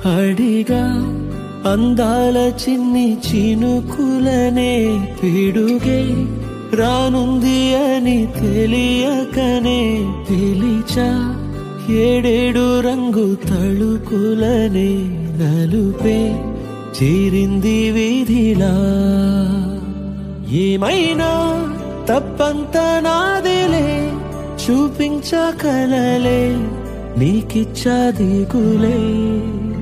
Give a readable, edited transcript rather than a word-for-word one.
అడిగా అందాల చిన్ని చినుకులనే పిడుగే రానుంది అని తెలియకనే పిలిచా ఏడేడు రంగు తళుకులనే నలుపే చేరింది వీధిలా ఏమైనా తప్పంత నాదిలే చూపించ కలలే నీకిచ్చా దిగులే